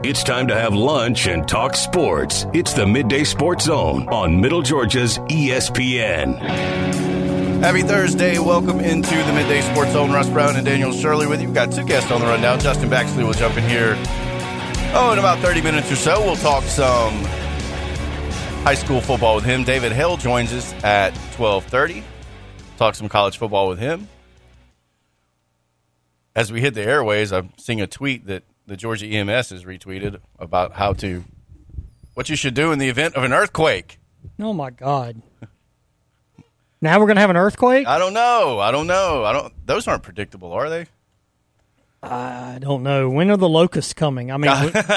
It's time to have lunch and talk sports. It's the Midday Sports Zone on Middle Georgia's ESPN. Happy Thursday. Welcome into the Midday Sports Zone. Russ Brown and Daniel Shirley with you. We've got two guests on the rundown. Justin Baxley will jump in here, in about 30 minutes or so. We'll talk some high school football with him. David Hale joins us at 12:30. Talk some college football with him. As we hit the airways, I'm seeing a tweet that the Georgia EMS has retweeted about what you should do in the event of an earthquake. Oh, my God. Now we're going to have an earthquake? I don't know. Those aren't predictable, are they? I don't know. When are the locusts coming? I mean,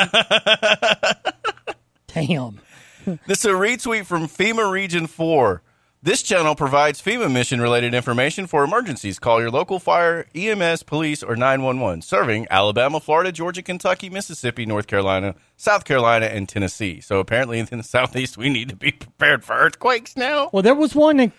damn. This is a retweet from FEMA Region 4. This channel provides FEMA mission-related information for emergencies. Call your local fire, EMS, police, or 911. Serving Alabama, Florida, Georgia, Kentucky, Mississippi, North Carolina, South Carolina, and Tennessee. So apparently in the Southeast, we need to be prepared for earthquakes now. Well, there was one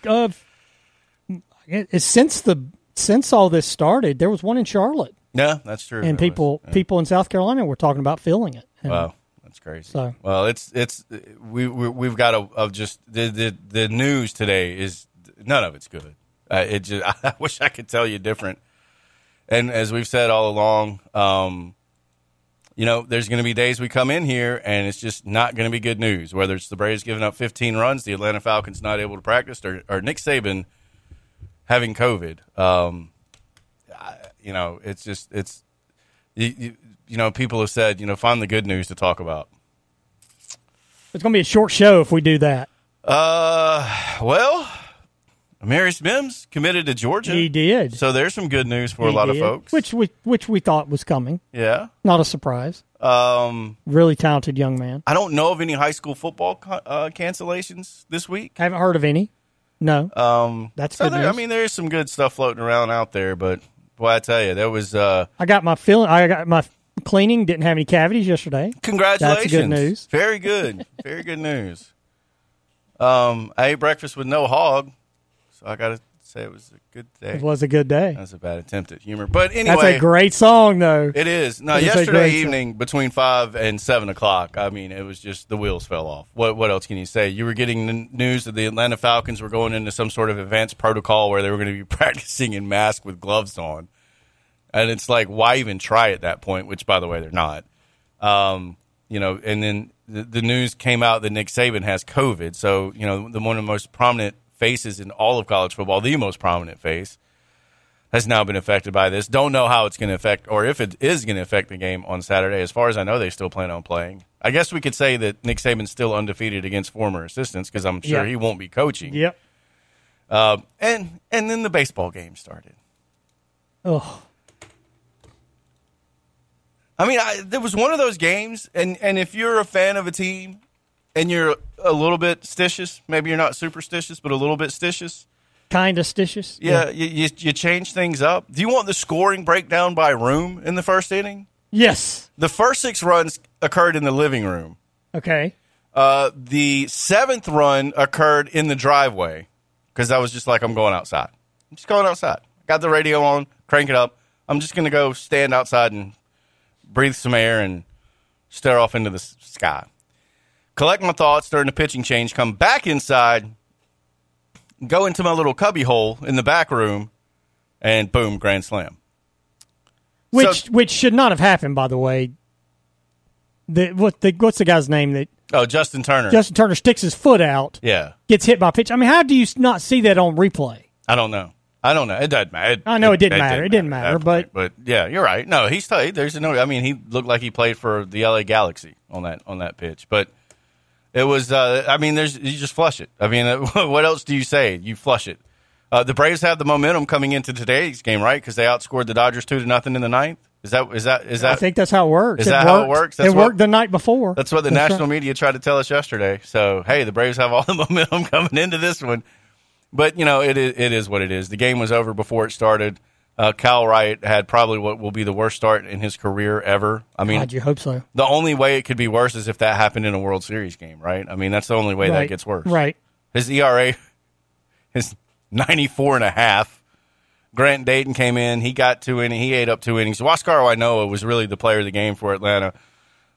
since all this started. There was one in Charlotte. Yeah, that's true. And people in South Carolina were talking about feeling it. Wow. That's crazy. So, well, we've got just the news today is none of it's good. I wish I could tell you different. And as we've said all along, there's going to be days we come in here and it's just not going to be good news. Whether it's the Braves giving up 15 runs, the Atlanta Falcons not able to practice, or Nick Saban having COVID. People have said, find the good news to talk about. It's going to be a short show if we do that. Well, Amarius Mims committed to Georgia. He did. So there's some good news for a lot of folks. Which we thought was coming. Yeah. Not a surprise. Really talented young man. I don't know of any high school football cancellations this week. I haven't heard of any. No. That's good news. I mean, there's some good stuff floating around out there, but boy, I tell you, there was. I got my cleaning, didn't have any cavities yesterday. Congratulations. That's good news. Very good. Very good news. I ate breakfast with no hog, so I got to say it was a good day. It was a good day. That's a bad attempt at humor. But anyway. That's a great song, though. It is. No, yesterday evening between 5 and 7 o'clock, I mean, it was just the wheels fell off. What else can you say? You were getting the news that the Atlanta Falcons were going into some sort of advanced protocol where they were going to be practicing in masks with gloves on. And it's like, why even try at that point, which, by the way, they're not. And then the news came out that Nick Saban has COVID. So, one of the most prominent faces in all of college football, the most prominent face, has now been affected by this. Don't know how it's going to affect, or if it is going to affect the game on Saturday. As far as I know, they still plan on playing. I guess we could say that Nick Saban's still undefeated against former assistants because I'm sure he won't be coaching. Yep. And then the baseball game started. Oh. I mean, there was one of those games, and if you're a fan of a team and you're a little bit stitious, maybe you're not superstitious, but a little bit stitious. Kind of stitious. Yeah. You change things up. Do you want the scoring breakdown by room in the first inning? Yes. The first 6 runs occurred in the living room. Okay. The 7th run occurred in the driveway because I was just like, I'm going outside. I'm just going outside. Got the radio on, crank it up. I'm just going to go stand outside and breathe some air and stare off into the sky. Collect my thoughts during the pitching change, come back inside, go into my little cubby hole in the back room, and boom, grand slam. Which should not have happened, by the way. What's the guy's name? Justin Turner. Justin Turner sticks his foot out. Yeah. Gets hit by a pitch. I mean, how do you not see that on replay? I don't know. It doesn't matter. I know it didn't matter. It didn't matter, but yeah, you're right. No, he's tight. He looked like he played for the LA Galaxy on that pitch. But it was. You just flush it. I mean, what else do you say? You flush it. The Braves have the momentum coming into today's game, right? Because they outscored the Dodgers 2-0 in the 9th. Is that? I think that's how it works. How it works? It worked the night before. That's what the national media tried to tell us yesterday. So hey, the Braves have all the momentum coming into this one. But, it is what it is. The game was over before it started. Kyle Wright had probably what will be the worst start in his career ever. I mean, God, you hope so. The only way it could be worse is if that happened in a World Series game, right? I mean, that's the only way that gets worse. Right. His ERA is 94.5. Grant Dayton came in. He got 2 innings. He ate up 2 innings. Huascar Wainoa was really the player of the game for Atlanta.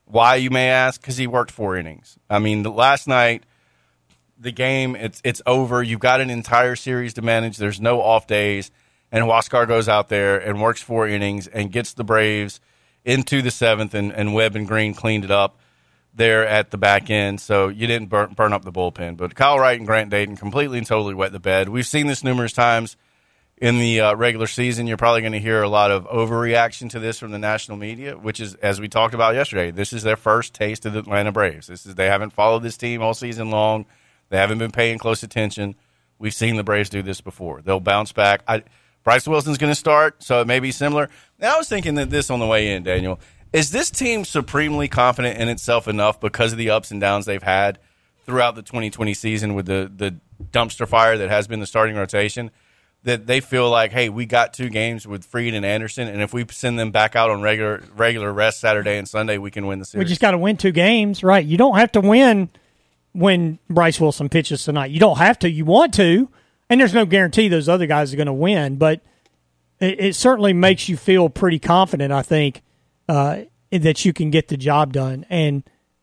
Why, you may ask? Because he worked 4 innings. I mean, last night, the game, it's over. You've got an entire series to manage. There's no off days. And Huascar goes out there and works 4 innings and gets the Braves into the 7th, and Webb and Green cleaned it up there at the back end. So you didn't burn up the bullpen. But Kyle Wright and Grant Dayton completely and totally wet the bed. We've seen this numerous times in the regular season. You're probably going to hear a lot of overreaction to this from the national media, which is, as we talked about yesterday, this is their first taste of the Atlanta Braves. They haven't followed this team all season long. They haven't been paying close attention. We've seen the Braves do this before. They'll bounce back. Bryce Wilson's going to start, so it may be similar. Now, I was thinking that this on the way in, Daniel. Is this team supremely confident in itself enough because of the ups and downs they've had throughout the 2020 season with the dumpster fire that has been the starting rotation, that they feel like, hey, we got 2 games with Fried and Anderson, and if we send them back out on regular rest Saturday and Sunday, we can win the series? We just got to win 2 games, right? You don't have to win when Bryce Wilson pitches tonight. You don't have to. You want to. And there's no guarantee those other guys are going to win, but it certainly makes you feel pretty confident, I think, that you can get the job done. And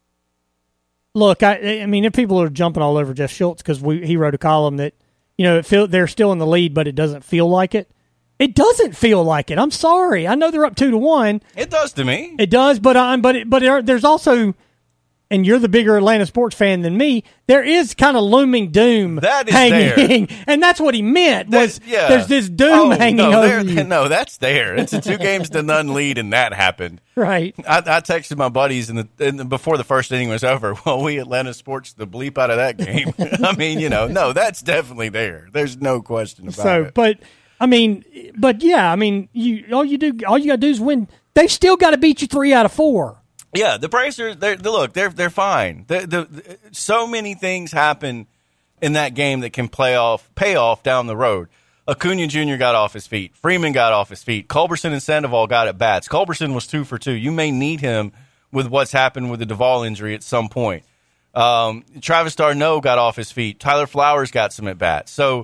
look, I mean, if people are jumping all over Jeff Schultz because he wrote a column that, they're still in the lead, but it doesn't feel like it. It doesn't feel like it. I'm sorry. I know they're up 2-1. It does to me. It does, but there's also. And you're the bigger Atlanta sports fan than me, there is kind of looming doom that is hanging. There. And that's what he meant, there's this doom hanging over you. No, that's there. It's a 2-0 lead, and that happened. Right. I texted my buddies before the first inning was over, well, we Atlanta sports the bleep out of that game. I mean, no, that's definitely there. There's no question about it. But yeah, I mean, all you got to do is win. They still got to beat you 3 out of 4. Yeah, the Braves are. They're fine. So many things happen in that game that can pay off down the road. Acuna Jr. got off his feet. Freeman got off his feet. Culberson and Sandoval got at bats. Culberson was 2 for 2. You may need him with what's happened with the Duvall injury at some point. Travis d'Arnaud got off his feet. Tyler Flowers got some at bats. So,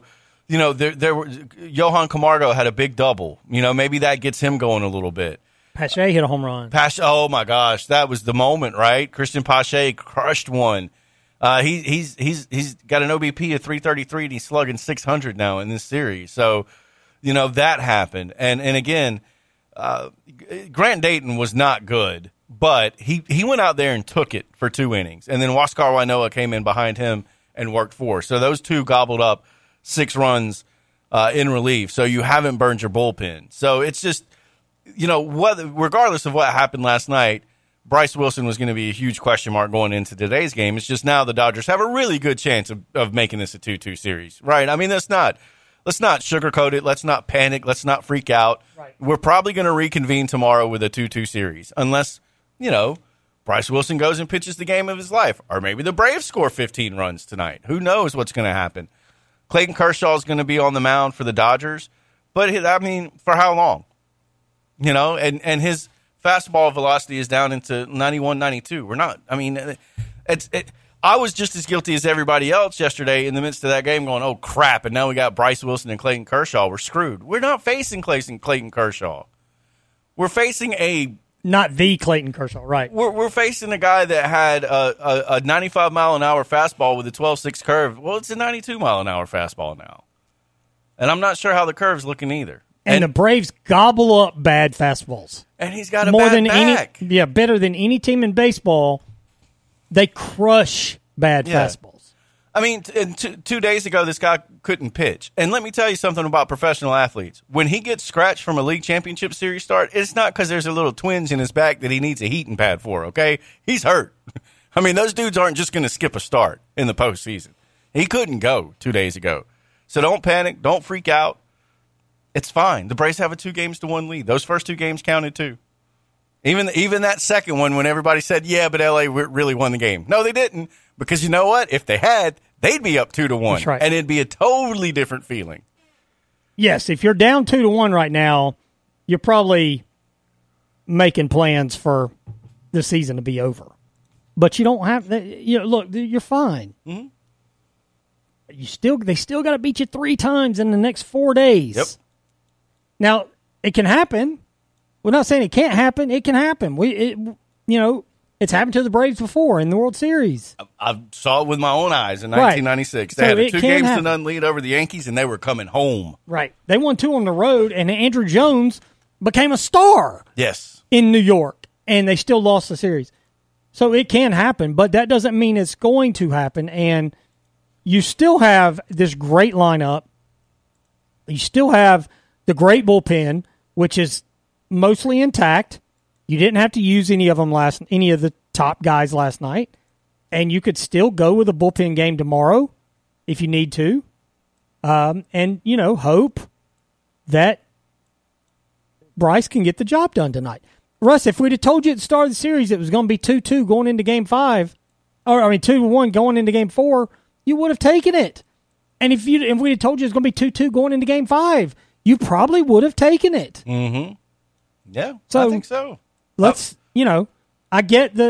Johan Camargo had a big double. Maybe that gets him going a little bit. Pache hit a home run. Oh my gosh, that was the moment, right? Christian Pache crushed one. He's got an OBP of 333 and he's slugging 600 now in this series. So, that happened. And again, Grant Dayton was not good, but he went out there and took it for 2 innings. And then Huascar Ynoa came in behind him and worked 4. So those 2 gobbled up 6 runs in relief. So you haven't burned your bullpen. So it's just, regardless of what happened last night, Bryce Wilson was going to be a huge question mark going into today's game. It's just now the Dodgers have a really good chance of making this a 2-2 series, right? I mean, let's not sugarcoat it. Let's not panic. Let's not freak out. Right. We're probably going to reconvene tomorrow with a 2-2 series unless, Bryce Wilson goes and pitches the game of his life. Or maybe the Braves score 15 runs tonight. Who knows what's going to happen? Clayton Kershaw is going to be on the mound for the Dodgers. But, for how long? And his fastball velocity is down into 91, 92. We're not. I mean, I was just as guilty as everybody else yesterday in the midst of that game going, oh, crap, and now we got Bryce Wilson and Clayton Kershaw. We're screwed. We're not facing Clayton Kershaw. We're facing not the Clayton Kershaw, right. We're facing a guy that had a 95-mile-an-hour fastball with a 12.6 curve. Well, it's a 92-mile-an-hour fastball now. And I'm not sure how the curve's looking either. And the Braves gobble up bad fastballs. And he's got a bad back. Better than any team in baseball. They crush bad fastballs. I mean, 2 days ago, this guy couldn't pitch. And let me tell you something about professional athletes. When he gets scratched from a league championship series start, it's not because there's a little twinge in his back that he needs a heating pad for, okay? He's hurt. I mean, those dudes aren't just going to skip a start in the postseason. He couldn't go 2 days ago. So don't panic. Don't freak out. It's fine. The Braves have a 2-1 lead. Those first 2 games counted too. Even that second one when everybody said, yeah, but LA really won the game. No, they didn't. Because you know what? If they had, they'd be up 2-1. That's right. And it'd be a totally different feeling. Yes, if you're down 2-1 right now, you're probably making plans for the season to be over. But you don't have that. Look, you're fine. Mm-hmm. They still got to beat you 3 times in the next 4 days. Yep. Now, it can happen. We're not saying it can't happen. It can happen. It's happened to the Braves before in the World Series. I saw it with my own eyes in 1996. They had a 2-0 lead over the Yankees, and they were coming home. Right. They won 2 on the road, and Andrew Jones became a star. Yes. In New York, and they still lost the series. So it can happen, but that doesn't mean it's going to happen. And you still have this great lineup. You still have the great bullpen, which is mostly intact. You didn't have to use any of the top guys last night, and you could still go with a bullpen game tomorrow if you need to, and hope that Bryce can get the job done tonight. Russ, if we'd have told you at the start of the series it was going to be 2-2 going into Game 5, 2-1 going into Game 4, you would have taken it. And if we'd have told you it was going to be 2-2 going into Game 5, you probably would have taken it. Mm-hmm. Yeah, so I think so. Let's, I get the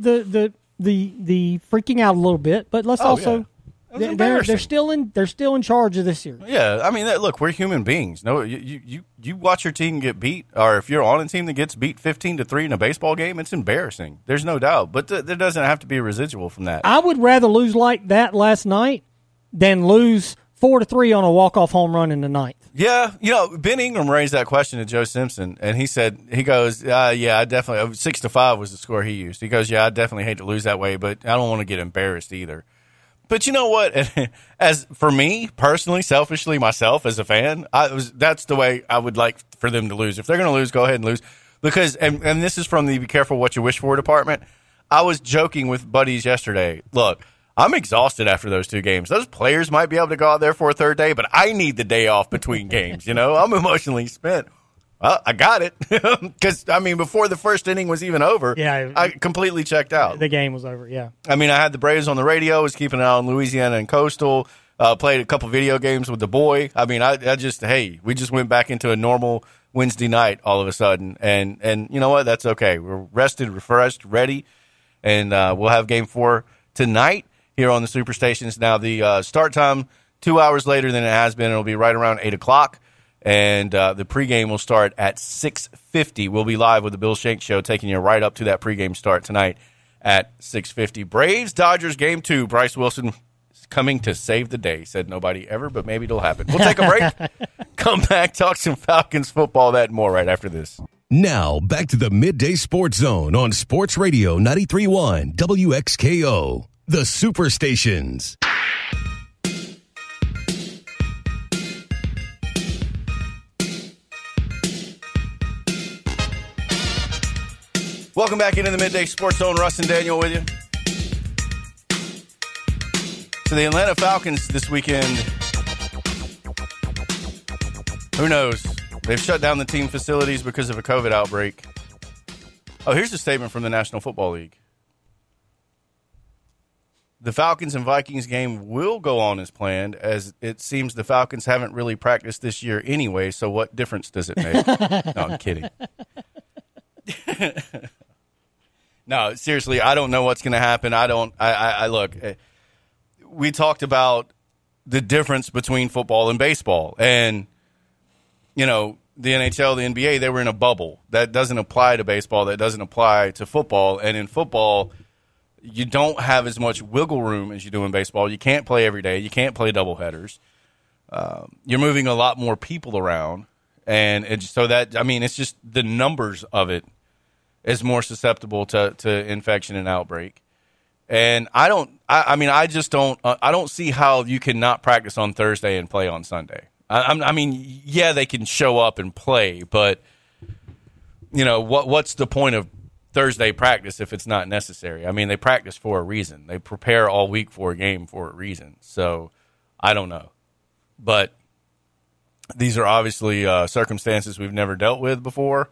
freaking out a little bit, but let's also they're still in charge of this series. Yeah, I mean, look, we're human beings. No, you watch your team get beat, or if you're on a team that gets beat 15-3 in a baseball game, it's embarrassing. There's no doubt, but there doesn't have to be a residual from that. I would rather lose like that last night than lose 4-3 on a walk-off home run in the ninth. Yeah, Ben Ingram raised that question to Joe Simpson, and he goes, yeah, I definitely 6-5 was the score he used. He goes, yeah, I definitely hate to lose that way, but I don't want to get embarrassed either. But you know what? As for me personally, selfishly, myself as a fan, that's the way I would like for them to lose. If they're going to lose, go ahead and lose. Because and this is from the Be Careful What You Wish For department. I was joking with buddies yesterday. Look, I'm exhausted after those 2 games. Those players might be able to go out there for a third day, but I need the day off between games. I'm emotionally spent. Well, I got it. Because, before the first inning was even over, I completely checked out. The game was over, yeah. I had the Braves on the radio, was keeping an eye on Louisiana and Coastal, played a couple video games with the boy. We just went back into a normal Wednesday night all of a sudden. And you know what? That's okay. We're rested, refreshed, ready, and we'll have Game 4 tonight here on the Superstations. Now, the start time 2 hours later than it has been. It'll be right around 8 o'clock. And the pregame will start at 6:50. We'll be live with the Bill Shanks Show, taking you right up to that pregame start tonight at 6:50. Braves-Dodgers Game 2. Bryce Wilson is coming to save the day. Said nobody ever, but maybe it'll happen. We'll take a break. Come back, talk some Falcons football, that and more right after this. Now, back to the Midday Sports Zone on Sports Radio 93.1 WXKO. The Superstations. Welcome back into the Midday Sports Zone. Russ and Daniel with you. So the Atlanta Falcons this weekend, who knows? They've shut down the team facilities because of a COVID outbreak. Oh, here's a statement from the National Football League. The Falcons and Vikings game will go on as planned, as it seems the Falcons haven't really practiced this year anyway, so what difference does it make? No, I'm kidding. No, seriously, I don't know what's going to happen. I look, we talked about the difference between football and baseball. And, the NHL, the NBA, they were in a bubble. That doesn't apply to baseball. That doesn't apply to football. And in football, you don't have as much wiggle room as you do in baseball. You can't play every day. You can't play doubleheaders. You're moving a lot more people around. And so that, it's just the numbers of it is more susceptible to infection and outbreak. And I don't see how you can not practice on Thursday and play on Sunday. They can show up and play, but what's the point of Thursday practice if it's not necessary? They practice for a reason. They prepare all week for a game for a reason. So I don't know, but these are obviously circumstances we've never dealt with before.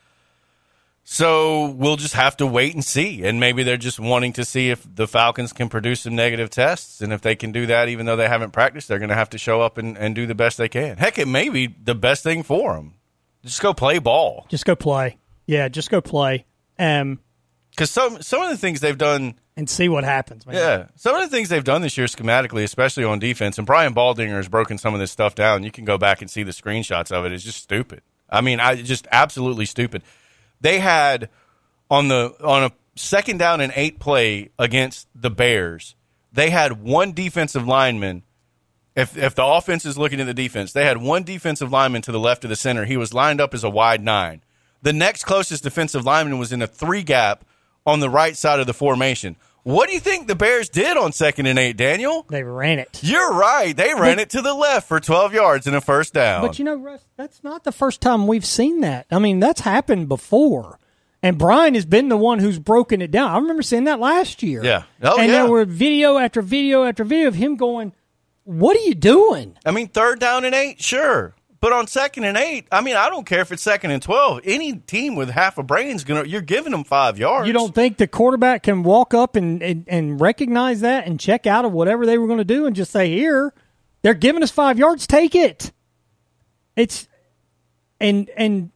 So we'll just have to wait and see. And maybe they're just wanting to see if the Falcons can produce some negative tests. And if they can do that, even though they haven't practiced, they're going to have to show up and do the best they can. Heck, it may be the best thing for them. Just go play ball. Just go play. Yeah, just go play. Because some of the things they've done... And see what happens, man. Yeah. Some of the things they've done this year schematically, especially on defense, and Brian Baldinger has broken some of this stuff down. You can go back and see the screenshots of it. It's just stupid. Just absolutely stupid. They had on a second down and 8 play against the Bears, they had one defensive lineman. If the offense is looking at the defense, they had one defensive lineman to the left of the center. He was lined up as a wide 9. The next closest defensive lineman was in a 3 gap on the right side of the formation. What do you think the Bears did on 2nd and 8, Daniel? They ran it. You're right. They ran it to the left for 12 yards and a first down. But, Russ, that's not the first time we've seen that. I mean, that's happened before. And Brian has been the one who's broken it down. I remember seeing that last year. Yeah. And there were video after video after video of him going, what are you doing? I mean, 3rd down and 8, sure. But on 2nd and 8, I mean, I don't care if it's 2nd and 12. Any team with half a brain's you're giving them 5 yards. You don't think the quarterback can walk up and recognize that and check out of whatever they were going to do and just say, here, they're giving us 5 yards, take it. It's and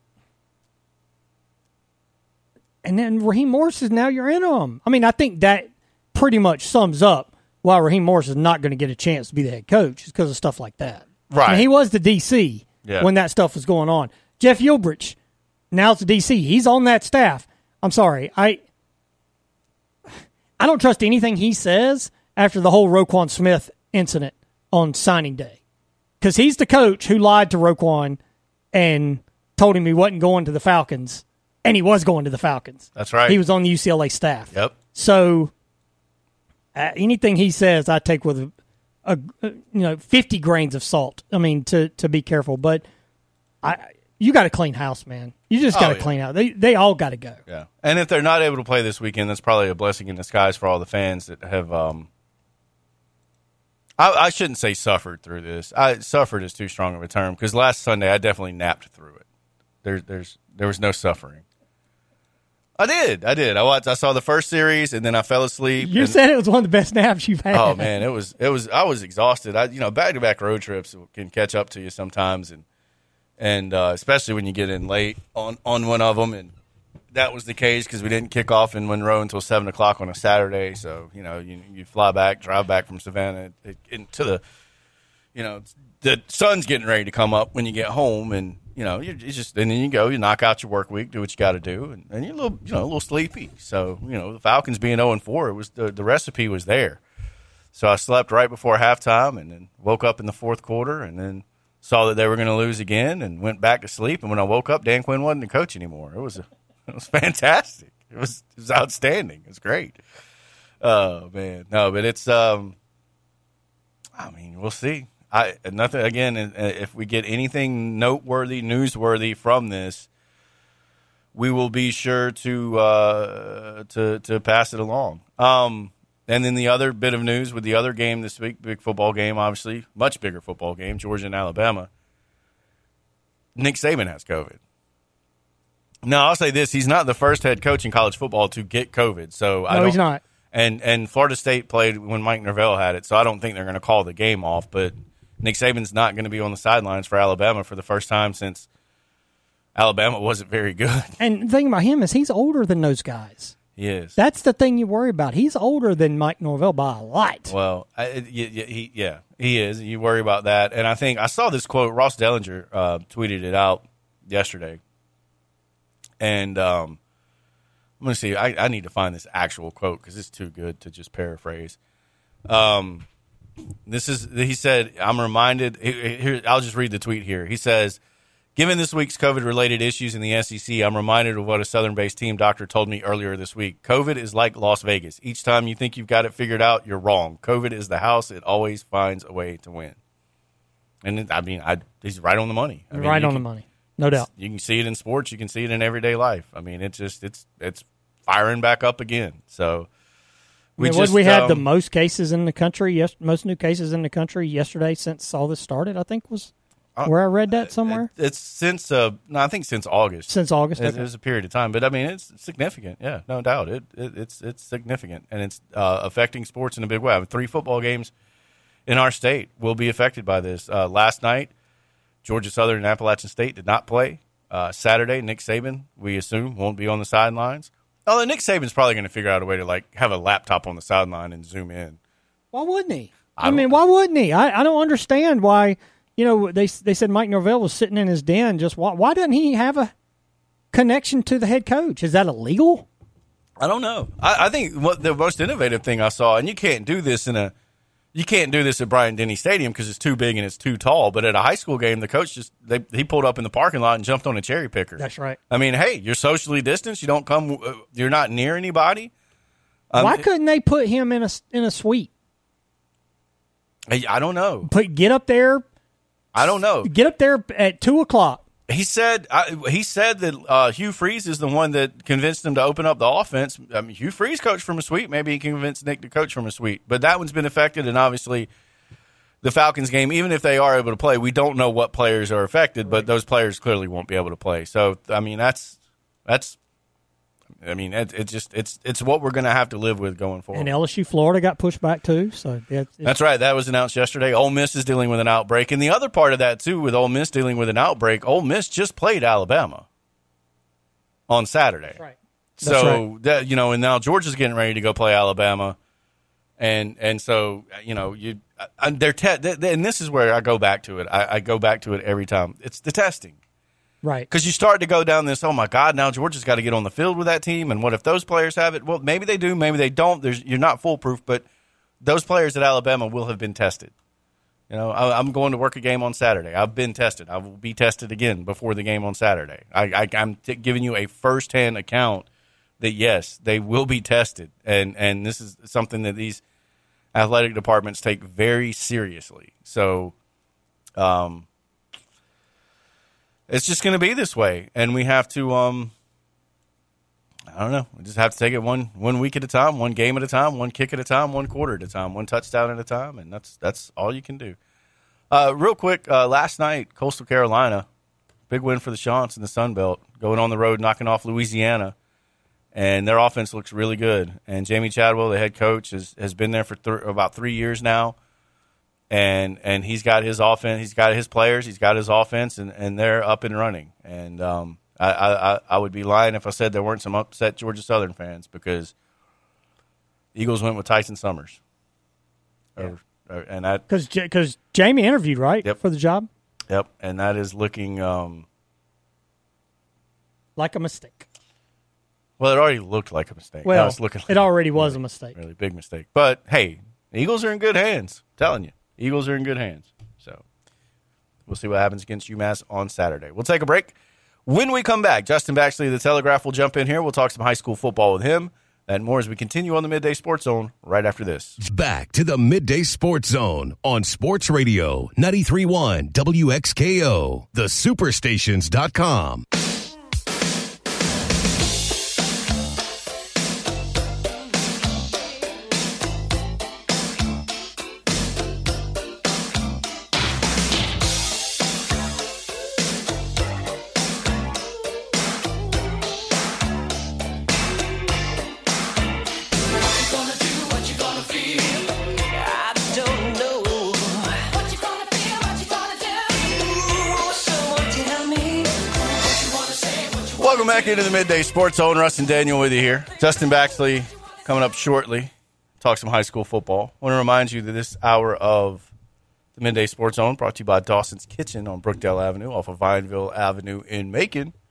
then Raheem Morris is now you're in them. I mean, I think that pretty much sums up why Raheem Morris is not going to get a chance to be the head coach. It's because of stuff like that. Right. I mean, he was the DC when that stuff was going on. Jeff Yilbrich, now it's the DC. He's on that staff. I'm sorry. I don't trust anything he says after the whole Roquan Smith incident on signing day. Because he's the coach who lied to Roquan and told him he wasn't going to the Falcons. And he was going to the Falcons. That's right. He was on the UCLA staff. Yep. So anything he says, I take with a 50 grains of salt. I mean, to be careful. But you got to clean house, man. You just got to clean out. They all got to go. Yeah. And if they're not able to play this weekend, that's probably a blessing in disguise for all the fans that have I shouldn't say suffered through this. Suffered is too strong of a term because last Sunday I definitely napped through it. There was no suffering. I did. I saw the first series and then I fell asleep. You said it was one of the best naps you've had. Oh man, it was. I was exhausted. Back-to-back road trips can catch up to you sometimes, and especially when you get in late on one of them. And that was the case because we didn't kick off in Monroe until 7:00 on a Saturday. So you drive back from Savannah into the sun's getting ready to come up when you get home, and and then you go, you knock out your work week, do what you got to do, and you're a little sleepy. So the Falcons being 0-4, it was the recipe was there. So I slept right before halftime, and then woke up in the fourth quarter, and then saw that they were going to lose again, and went back to sleep. And when I woke up, Dan Quinn wasn't the coach anymore. It was fantastic. It was outstanding. It was great. Oh man, no, but it's we'll see. Nothing again. If we get anything noteworthy, newsworthy from this, we will be sure to pass it along. And then the other bit of news with the other game this week, big football game, obviously, much bigger football game, Georgia and Alabama. Nick Saban has COVID. Now, I'll say this: he's not the first head coach in college football to get COVID. So no, he's not. And Florida State played when Mike Norvell had it, so I don't think they're going to call the game off. But Nick Saban's not going to be on the sidelines for Alabama for the first time since Alabama wasn't very good. And the thing about him is he's older than those guys. He is. That's the thing you worry about. He's older than Mike Norvell by a lot. Well, he is. You worry about that. And I think I saw this quote. Ross Dellinger tweeted it out yesterday. And I'm going to see. I need to find this actual quote because it's too good to just paraphrase. He said, I'm reminded, here, I'll just read the tweet here. He says, given this week's COVID-related issues in the SEC, I'm reminded of what a Southern-based team doctor told me earlier this week. COVID is like Las Vegas. Each time you think you've got it figured out, you're wrong. COVID is the house. It always finds a way to win. And he's right on the money. Right on the money. No doubt. You can see it in sports. You can see it in everyday life. I mean, it's firing back up again. So we had the most cases in the country, most new cases in the country yesterday since all this started, I think was where I read that somewhere. It's since, I think since August. Since August, okay. It's a period of time. But, I mean, it's significant. Yeah, no doubt. It's significant. And it's affecting sports in a big way. I mean, 3 football games in our state will be affected by this. Last night, Georgia Southern and Appalachian State did not play. Saturday, Nick Saban, we assume, won't be on the sidelines. Although Nick Saban's probably going to figure out a way to have a laptop on the sideline and zoom in. Why wouldn't he? I mean, why wouldn't he? I don't understand why. They said Mike Norvell was sitting in his den. Just why doesn't he have a connection to the head coach? Is that illegal? I don't know. I think what the most innovative thing I saw, and you can't do this at Bryant-Denny Stadium because it's too big and it's too tall. But at a high school game, the coach he pulled up in the parking lot and jumped on a cherry picker. That's right. I mean, hey, you're socially distanced. You don't come. You're not near anybody. Why couldn't they put him in a suite? I don't know. Get up there. I don't know. Get up there at 2:00. He said that Hugh Freeze is the one that convinced him to open up the offense. I mean, Hugh Freeze coached from a suite. Maybe he convinced Nick to coach from a suite. But that one's been affected, and obviously the Falcons game, even if they are able to play, we don't know what players are affected, but those players clearly won't be able to play. So, I mean, it's what we're going to have to live with going forward. And LSU Florida got pushed back too. So that's right. That was announced yesterday. Ole Miss is dealing with an outbreak, and the other part of that too, with Ole Miss dealing with an outbreak, Ole Miss just played Alabama on Saturday. That's right. So that and now Georgia's getting ready to go play Alabama, and so and this is where I go back to it. I go back to it every time. It's the testing. Right. Because you start to go down this, oh, my God, now Georgia's got to get on the field with that team, and what if those players have it? Well, maybe they do, maybe they don't. You're not foolproof, but those players at Alabama will have been tested. I'm going to work a game on Saturday. I've been tested. I will be tested again before the game on Saturday. I'm giving you a firsthand account that, yes, they will be tested, and this is something that these athletic departments take very seriously. So, it's just going to be this way, and we have to, I don't know, we just have to take it one week at a time, one game at a time, one kick at a time, one quarter at a time, one touchdown at a time, and that's all you can do. Real quick, last night, Coastal Carolina, big win for the Chants in the Sun Belt, going on the road, knocking off Louisiana, and their offense looks really good. And Jamie Chadwell, the head coach, has been there for about 3 years now. And he's got his offense, he's got his players, he's got his offense, and they're up and running. And I would be lying if I said there weren't some upset Georgia Southern fans because Eagles went with Tyson Summers. Because Jamie interviewed, right? Yep. For the job? Yep, and that is looking like a mistake. Well, it already looked like a mistake. Well, now it's looking like it already was a mistake. Really big mistake. But, hey, the Eagles are in good hands. I'm telling you. Eagles are in good hands. So we'll see what happens against UMass on Saturday. We'll take a break. When we come back, Justin Baxley of the Telegraph will jump in here. We'll talk some high school football with him and more as we continue on the Midday Sports Zone right after this. Back to the Midday Sports Zone on Sports Radio 93.1 WXKO, the Superstations.com. Welcome back into the Midday Sports Zone. Russ and Daniel with you here. Justin Baxley coming up shortly. Talk some high school football. I want to remind you that this hour of the Midday Sports Zone brought to you by Dawson's Kitchen on Brookdale Avenue off of Vineville Avenue in Macon.